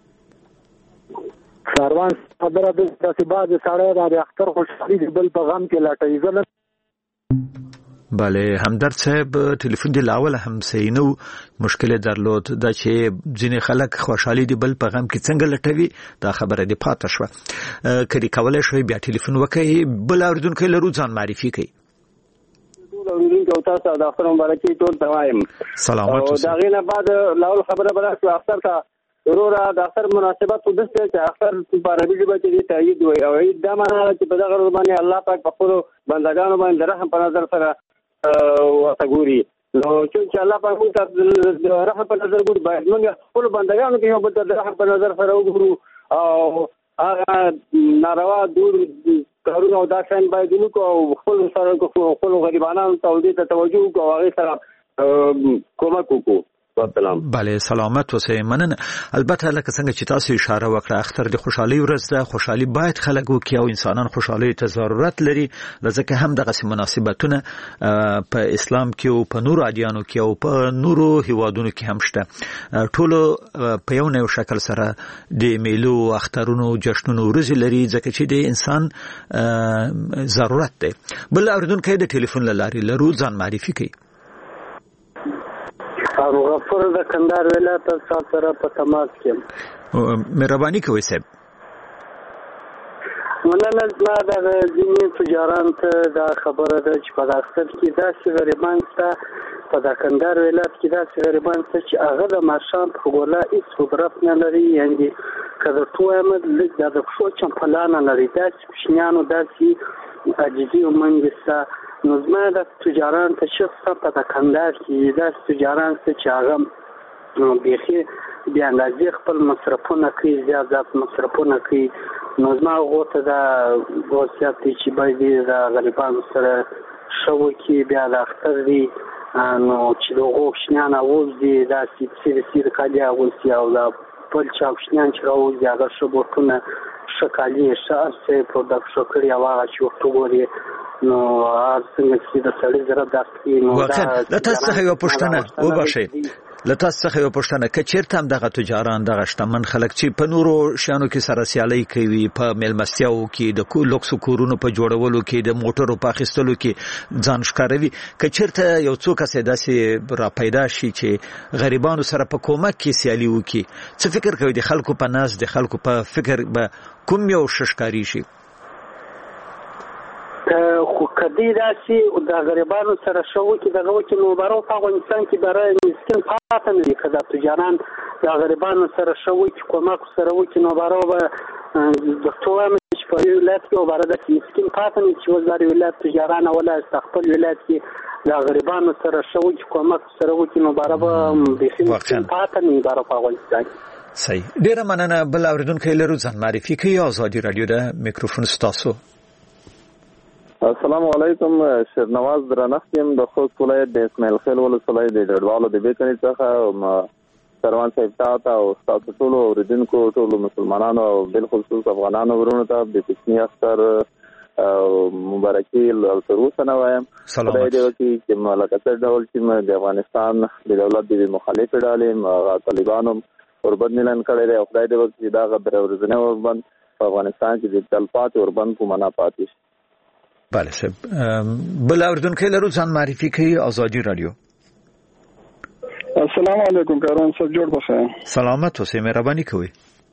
سروان خبره د تاسو باندې سړی را د اختر خوشحالي د بل په غم کې لټوي. زه بله همدرد صاحب ټلیفون دی لاول هم صحیح نو مشکل درلود دا چې ځینې خلک خوشحالي دی بل په غم کې څنګه لټوي، دا خبره دی پاته شوه. کدی کولای شوی بیا ټلیفون وکړئ. بل اورېدونکی لرو، ځان معرفي کوي. ټول اورېدونکو او تاسو د اختر مبارکي ټول ته وایم. سلامت اوسئ. دا غینه بعد لاول خبره بل چې اختر ته ضروره د اختر مناسبت خو دسته چې اختر په عربي ژبه کې تایید وي او دا معنی چې په دغه ورځ باندې الله پاک په خپل بندگانو باندې رحم په نظر سره وتګوري. نو چې الله پاک موږ ته رحم په نظر ګوري، باید موږ خپل بندگانو کې یو بل ته رحم په نظر سره وګورو او هغه ناروا دور کارونه او دا شان باید وکړو او خپل سره خپل غریبانو ته دې ته توجه وکړو او هغه سره کومک وکړو. بله سلامت اوسئ. مننه. البته لکه څنګه چې تاسو اشاره وکړه اختر د خوشحالي ورځ ده، خوشحالي باید خلک وکړي او انسانان خوشحالي ته ضرورت لري، ځکه هم دغسې مناسبتونه په اسلام کې او په نورو ادیانو کې او په نورو هیوادونو کې هم شته. ټولو په یو نه یو شکل سره د میلو، اخترونو، جشنونو ورځې لري، ځکه چې د انسان ضرورت دی. بل اورېدونکی د ټلیفون له لارې لرو، ځان معرفي کوي. ابو غفور د کندهار ولایت سره په تماس کې. مهرباني کوئ صاحب. مننه. زما د ځینې تجاران ته دا خبره ده چې په اختر کې داسې غریبان شته، په د کندهار ولایت کې داسې غریبان شته چې هغه د ماښام په ګوله هېڅ قدرت نه لري، یعنې که درته ووایم لږ دا د پښو چمپلا نه لري. داسې کوچنیانو داسې عاجزي او منګې شته. نو زما د تجاران ته شخصا په د کندهار کې داسې تجاران شته چې هغه بیخي بې اندازې خپل مصرفونه کوي، زیات زیات مصرفونه کوي. نو زما هغو ته دا وصیت دی چې باید د غریبانو سره ښه وکړي. بیا د اختر دی نو چې د هغو کوچنیان راووځي داسې څیرې څیرې کالي اغوندي او د بل چا کوچنیان چې راووځي هغه ښه بوټونه، ښه کالي، ښه هر څه یې پرده پښه کړي او هغه چې ورته وګوري نو هر څنګه چې د سړي زړه درد کوي. نو له تاسو څخه یوه پوښتنه وبخښئ، له تاسو څخه یوه پوښتنه، که چېرته هم دغه تجاران، دغه شتمن خلک چې په نورو شیانو کې سره سیالۍ کوي، په میلمستیاوو کې، د لوکسو کورونو په جوړولو کې، د موټرو په اخیستلو کې ځان ښکاروي، که چېرته یو څو کسې داسې را پیدا شي چې غریبانو سره په کومک کې سیالي وکړي، څه فکر کوي د خلکو په نزد، د خلکو په فکر به کوم یو ښه ښکاري شي؟ خو کدی داسې د غریبانو سره ښه وکړي، دغه وکړي، نو بارو په افغانستان کې برای مسکین پاته نه دي. که دا تجاران د غریبانو سره ښه وکړي، کومک سره وکړي، نو بارو به درته وایم چې په یو ولایت کې باره داسې مسکین پاته نه دي چې اوس دا ولایت تجاران ولایت خپل ولایت کې د غریبانو سره ښه وکړي، کومک سره وکړي، نو باره به بیخي مسکین پاته نه دي باره په افغانستان کې. صحیح. ډېره مننه. بل اورېدونکی لرو، ځان معرفي کوي. ازادي راډیو د میکروفون ستاسو. السلام علیکم. شیرنواز درنښت یم د خوست ولایت د اسماعیل خیل ولسوالۍ د ډډوالو د بیکنۍ څخه. سروان صاحب ته او ستاسو ټولو اورېدونکو، ټولو مسلمانانو او بالخصوص افغانانو ورونو ته د کوچني اختر مبارکي تر اوسه نه وایم. خدای دې وکړي چې لکه څه ډول چې د افغانستان د دولت د مخالفې ډلې طالبانو اوربند اعلان کړی دی، او خدای دې وکړي چې دغه درې ورځنی اوربند په افغانستان کې د تلپاتې اوربند په معنا پاتې شي. بله صاحب بل اوردونکو لرو ځان معرفي کوي ازادي رادیو. السلام علیکم کاروان صاحب جوړ بخیر. سلامت اوسئ مهرباني کوئ.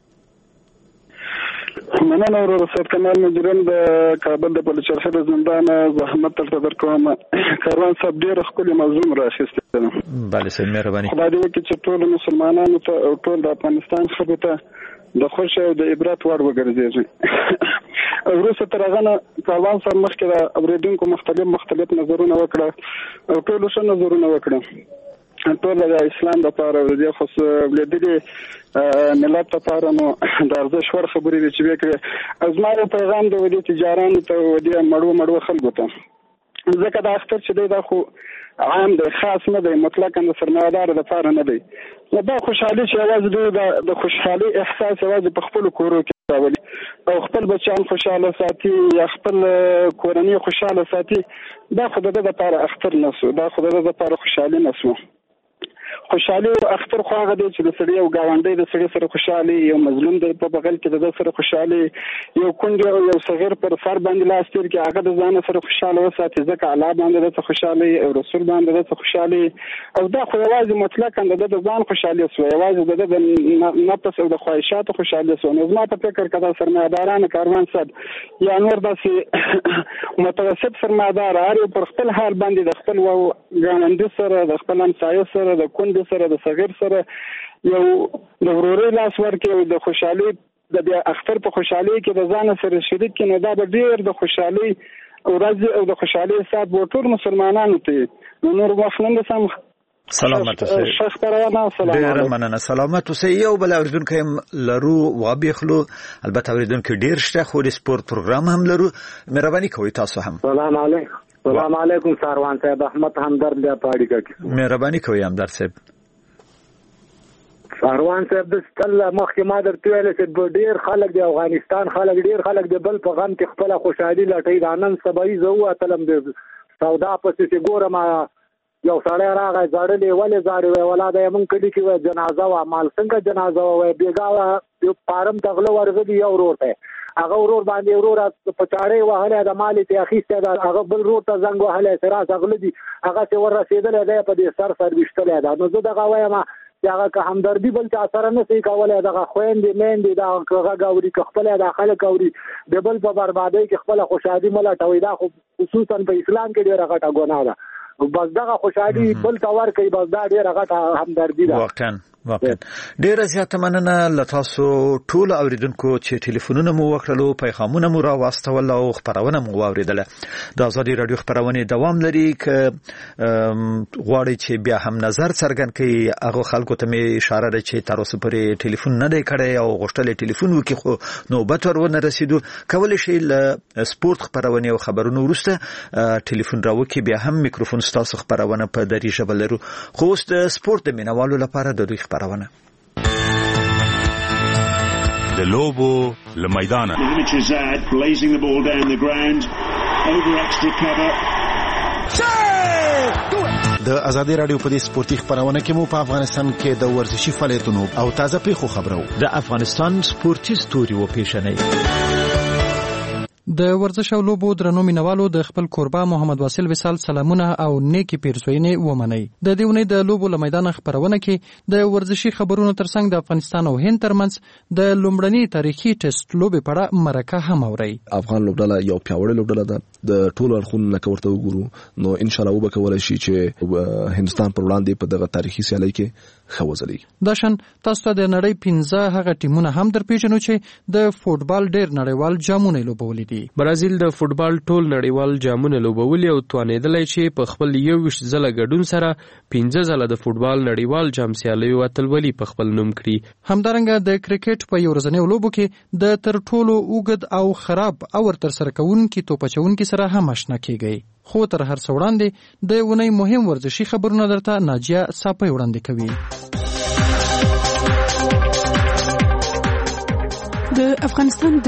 مننه ورور صاحب کمال مجرم د کابل د پولیس چرخه زندان زحمت تر درکوم. کاروان صاحب ډیر خپل مظلوم راخسته. بله صاحب مهرباني. خدای دې وکړي چې ټول مسلمانانو ته او ټول د افغانستان خلکو ته د خوښ او د عبرت وړ وګرځي. وروسته تر هغه نه کاروان صاحب مخکې د اوریدونکو مختلف مختلف نظرونه وکړه او ټول څه نظرونه وکړه. ټول د اسلام لپاره او د خاص ولدي ملت لپاره نو د ارزښت ور خبرې دي چې وکړي. از ما یو پیغام د ودی تجارانو ته ودی مړو مړو خلکو ته ځکه دا اختر چې دی دا خو عام دی خاص نه دی مطلقاً د سرمایه‌دار لپاره نه دی. دا خوشحالي چې یوازې دوی د خوشحالي احساس یوازې په خپل کورو کې راولي او خپل بچیان خوشاله ساتي یا خپل کورنۍ خوشاله ساتي. دا خو د دې لپاره اختر نه سو دا خو د دې لپاره خوشحالي نه سو. خوشحالي او اختر خو هغه دی چې د سړي او گاونډي د سړي سره خوشحالي یو مظلوم دی په بغل کې د سره خوشحالي یو کونډ او یو صغیر پر سر باندې لاس تیر کې هغه د ځان سره خوشاله وساتي ځکه الله باندې د خوشحالي او رسول باندې د خوشحالي او دا خو یوازې مطلقاً د ځان خوشحالي سو یوازې د نفس او د خواهشاتو خوشحالي سو. نو زما په فکر کې دا سرمایه‌داران کاروان صاحب یا نور داسې متوسط سرمایه‌دار هر پر خپل حال باندې د خپل ګاونډي سره د خپل همسایه سره د کونډ سره د صغیر سره یو د وروري لاس ورکړي او د خوشحالي د بیا اختر په خوشحالي کې د ځان سره شریک کړي. دا به ډیر د خوشحالي ورځ او د خوشحالي سات به ټول مسلمانانو ته نور وښنه سم. سلامت اوسئ. شخص پروانه سلام. ډیر مننه. سلامت اوسئ. یو بل اوریدونکو لرو وابخلو البته اوریدونکو ډیر شته خو د سپورت پروګرام هم لرو. مهرباني کوئ تاسو هم. سلام علیکم. سلام علیکم ساروان صاحب احمد همدرد بیا پاړی کا. مهرباني کوئ همدرد صاحب. ساروان صاحب د ستل مخکې ما درته ویل چې ډیر خلک د افغانستان خلک ډیر خلک د بل په غم کې خپل خوشحالي لټوي. دا نن سبا یې زه وتلم د سودا پسې چې ګورم یو سړی راغی زړلې ولې زاړې وی ولاده یې مونږ کلي کې وی جنازه وه مال څنګه جنازه وه بېګا وه یو پارم ته غله ورغلي یو ورور ته هغه ورور باندې ورور په چاړې وهلی د مالې ته اخیستی ده هغه بل ورور ته زنګ وهلی چې راځه غله دي هغه چې ور رسېدلی دی په دې سر سر ویشتلی ده. نو زه دغه وایم چې هغه که همدردي بل چا سره نه شي کولی دغه خویندې میندې دا غږ اوري که خپله دا خلک اوري د بل په بربادۍ کې خپله خوشحالي مه لټوئ. دا خو خصوصا په اسلام کې ډېره غټه ګناه ده. بس دغه خوشحالي بل ته ورکوي بس دا ډېره غټه همدردي ده. واقعا واقعا ډیره زیاته مننه له تاسو ټول اوریدونکو چې ټلیفونونه مو وکړلو پیغامونه مو راواستول او خبرونه مو واوریدله. د ازادي رادیو خبرونه دوام لري ک غواړي چې بیا هم نظر څرګند کړي هغه خلکو ته می اشاره ده چې تر اوسه پورې ټلیفون نه دی کړی او غوښتل ټلیفون وکړي خو نوبت ورونه رسیدو. کولی شي له سپورت خبرونه او خبرونو وروسته ټلیفون راوکړي بیا هم میکروفون تاسو خبرونه په دری ژبه لرو. خو اوس د سپورت د مینوالو لپاره د دوی خبرونه د لوبو له میدانه د ازادي رادیو په دې سپورتي خبرونه کې مو په افغانستان کې د ورزشي فعالیتونو او تازه پیښو خبرو د افغانستان سپورتي ستوري و پیښنې د ورزش او لوبو درنو مینوالو د خپل کوربه محمد واصل وصال سلامونه او نیکی پیرزوینې ومني. د دې ونې د لوبو له میدان خبرونه کې د ورزشي خبرونو ترڅنګ د افغانستان او هند ترمنځ د لومړني تاریخي ټیسټ لوبې په اړه مرکه هم اوري. افغان لوبډله یو پیاوړی لوبډله ده د ټولو اړخونو نه ورته وګورو نو ان شاء الله وبکولای شي چې هندستان پر وړاندې په دغه تاریخي سیالي کې خوځلي. داشن تاسو ته د نړۍ پنځه هغه ټیمونه هم درپېژنو چې د فوټبال ډېر نړیوال جامونه لوبولي دي. برازیل د فوټبال ټول نړیوال جامونه لوبولي او توانېدلی چې په خپل یوویشت ځله ګډون سره پنځه ځله د فوټبال نړیوال جام سیالیو اتلولي په خپل نوم کړي. همدارنګه د کرکټ په یو ورځنیو لوبو کې د تر ټولو اوږد او خراب اور ترسره کوونکي توپچوونکي سره هم آشنا کیږي. خو تر هر څه وړاندې د ونې مهم ورزشي خبرونه درته ناجیه صافی وړاندې کوي. د افغانستان د کیو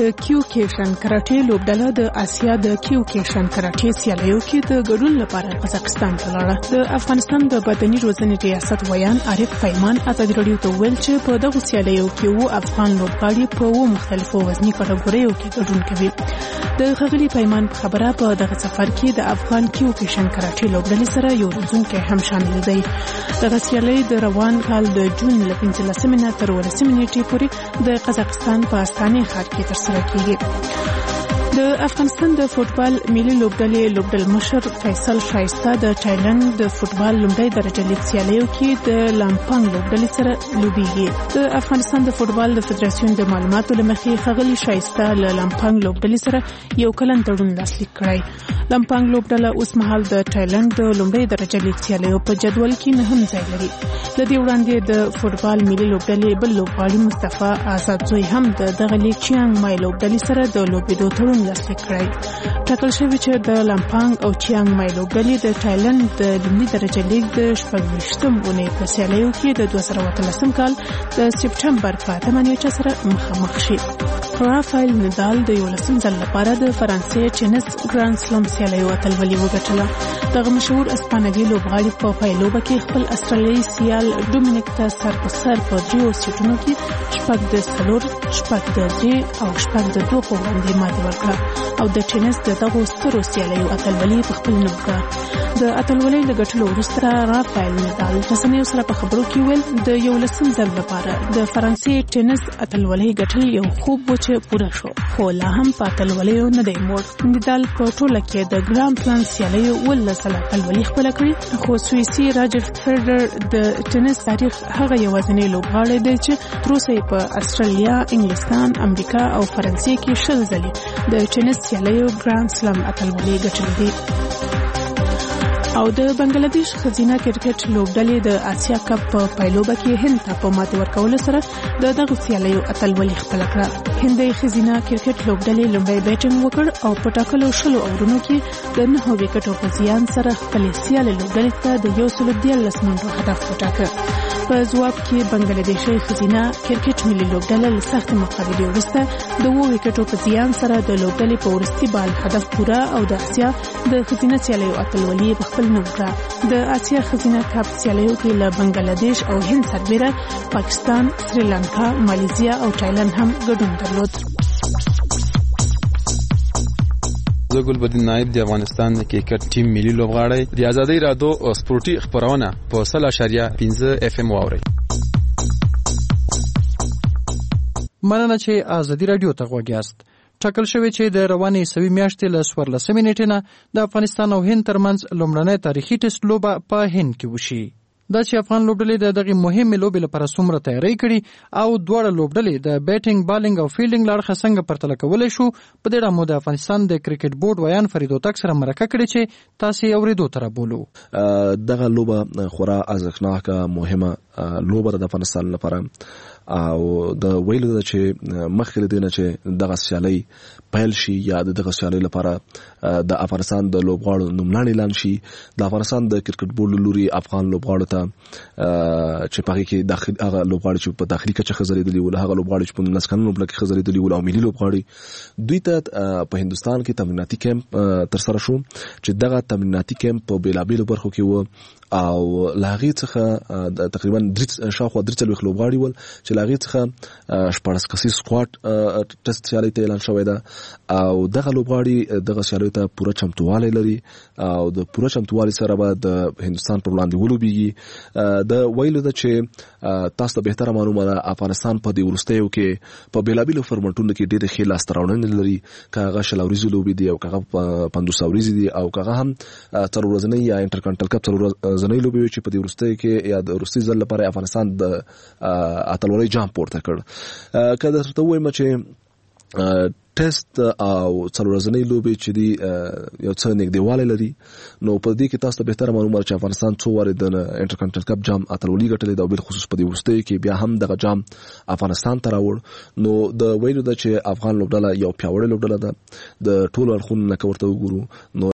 کیوکیشن کراټي لوبډله د آسیا د کیوکیشن کراټي سیالیو کې د ګډون لپاره قزاقستان ته لاړه. د افغانستان د بدني روزنې ریاست ویان عارف پیمان ازادي راډیو ته ویل چې په دغه سیالیو کې وو افغان لوبغاړي په وو مختلفو وزني کټګوریو کې ګډون کوي. د خغلی پیمان په خبره په دغه سفر کې د افغان کیوکیشن کراټي لوبډلې سره یو روزونکی هم شامل دی. دغه سیالي د روان کال د جون له پنځلسمې نه تر ولسمې نیټې پورې د قزاقستان په استانې ښار کې ترسره کیږي. د افغانستان د فوټبال ملي لوبډلې لوبډل مشر فیصل شایسته د تایلند د فوټبال لومړی درجه لیګ سیالیو کې د لامپنګ لوبډلې سره لوبېږي. د افغانستان د فوټبال د فدراسیون د معلوماتو له مخې ښاغلي شایسته له لامپنګ لوبډلې سره یو کلن تړون لاسلیک کړی. لامپنګ لوبډله اوس مهال د تایلند د لومړی درجه لیګ سیالیو په جدول کې نه هم ځای لري. له دې وړاندې د فوټبال ملي لوبډلې بل لوبغاړي مصطفی آزاد زوی هم د دغه لیګ چیانګ مای لوبډلې سره د لوبېدو تړون لاسلیک کړی. ټاکل شوی چې د لامپنګ او چیانګ مای لوبډلې د تایلند د لومړي درجه لیګ د شپږویشتم اونۍ په سیالیو کې د دوه زره اتلسم کال د سپټمبر په اتمه نیټه سره مخامخ شي. رافایل نادال د یولسم ځل لپاره د فرانسې ټینس ګرانډ سلام سیالیو اتلولي وګټله. دغه مشهور اسپانوي لوبغاړي په پایلوبه کې خپل استرالیایي سیال ډومینیک ته سر په سر په دریو سیټونو کې شپږ د څلور شپږ د درې او شپږ د دوه په وړاندې ماتې ورکړه او د ټینس د دغو سترو سیالیو اتلولي په خپل نوم کړه. د اتلولۍ له ګټلو وروسته رافایل نادال رسنیو سره په خبرو کې ویل د یولسم ځل لپاره د فرانسې ټینس اتلولۍ ګټل یو خوب و چې پوره شو، خو لا هم په اتلولیو نه دی موړ. نادال په ټوله کې د ګرانډ سلام سیالیو ولس اتلولي خپله کړې، خو سویسي راجر فیډرر د ټینس تاریخ هغه یوازینی لوبغاړی دی چې تر اوسه په استرالیا، انګلستان، امریکا او فرانسې کې شل ځلې د ټینس سیالیو ګرانډ سلام اتلولي ګټلې دي. او د بنگلاديش خزینه کرکټ لوبډلې د آسیا کپ په پایلوبه کې هند ته په ماتې ورکولو سره د دغه سیالیو اتلولي خپله کړه. هندي خزینه کرکټ لوبډلې لومړی بیټینګ وکړ او په ټاکلو شلو اورونو کې د نهو وکټو په زیان سره خپلې سیالې لوبډلې ته د یو سل دیارلس منټو هدف وټاکه. په ځواب کې بنگلاديشي خزینه کرکټ ملي لوبډله له سختې مقابلې وروسته د اوو وکټو په زیان سره د لوبډلې په وروستي بال هدف پوره او د آسیا د خزینه سیالیو اتلولي په خپل نوم کړه. د آسیا خزینه کپ سیالیو کې له بنگلاديش او هند سربېره پاکستان، سریلانکا، مالیزیا او تایلند هم ګډون درلود. زه ګلبدین نایب د افغانستان د کرکټ ټیم ملي لوبغاړی د ازادۍ رادیو او سپورتي خبرونه په سل اشاریه پنځه اف ام واورئ. مننه چې ازادي رادیو ته غوږ یاست. ټاکل شوی چې د روانې سوي میاشتې له څوارلسمې نیټې نه د افغانستان او هند ترمنځ لومړنۍ تاریخي ټیسټ لوبه په هند کې وشي. دا چې افغان لوبډلې د دغه مهمه لوبې لپاره څومره تیاری کړي او دواړه لوبډلې د بیټینګ، بالینګ او فیلډینګ لړخه څنګه پرتله کولای شو، په دې اړه مو د افغانستان د کرکټ بورډ ویان فرید هوتک سره مرکه کړې چې تاسو اوریدو تر بولو. دغه لوبه خورا ارزښتناکه مهمه لوبه د افغانستان لپاره او د ویلو د چې مخکې دینه چې دغه سیالي پیل شي یا دغه سیالي لپاره د افغانستان د لوبغاړو نوملړ اعلان شي. د افغانستان د کرکټ بورډ لوري افغان لوبغاړو ته چې په کې داخلي هغه لوبغاړي چې په داخلي کچه خزرېدلي ول، هغه لوبغاړي چې په نسکن لوبډله کې خزرېدلي ول او ملي لوبغاړي دوی ته په هندستان کې تمریناتي کیمپ تر سره شو چې دغه تمریناتي کیمپ په بیلابیلو برخو کې و او لاغي څخه تقریبا درې شاوخوا درې څلوېښت لوبغاړي ول چې لاغي څخه شپږ کسي سکواډ ټیسټ سیالي ته اعلان شوی ده او دغه لوبغاړي دغه سیالي ته پوره چمتووالی لري او د پوره چمتووالي سره به د هندستان پر وړاندې ولوبېږي. د ویلو ده چې تاسو ته بهتره معلومه ده افغانستان په دې وروستیو کې په بیلابیلو فورمټونو کې ډېرې ښې لاسته راوړنې لري، که هغه شل ورځې لوبې دي او که هغه پنځوس ورځې دي او که هغه هم څلور ورځنۍ یا انټرکانټل کپ څلور ځنۍ لوبې چې په دې وروستیو کې یا د وروستي ځل لپاره افغانستان د اتلولۍ جام پورته کړ. که درته ووایم چې ټیسټ او څلور ورځنۍ لوبې چې دی یو څه نږدېوالی لري، نو په دې کې تاسو ته بهتره معلومه چې افغانستان څو وارې د انټرکانټل کپ جام اتلولي ګټلې ده او بالخصوص په دې وروستیو کې بیا هم دغه جام افغانستان ته راوړ. نو د ویلو ده چې افغان لوبډله یو پیاوړې لوبډله ده، د ټولو اړخونو نه که ورته وګورو نو